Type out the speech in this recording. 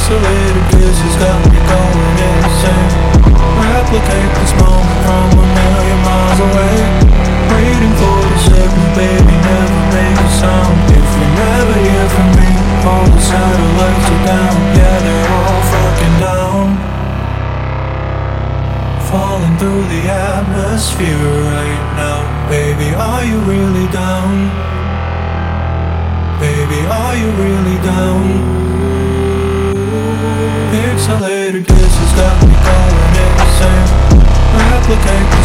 Pixelated kisses got me going insane. Replicate this moment from a million miles away. Waiting for the signal, baby, never make a sound. If you never hear from me, all the satellites are down. Yeah, they're all fucking down. Falling through the atmosphere right now. Baby, are you really down? Baby, are you really down? Pixelated kisses got me going insane. Replicate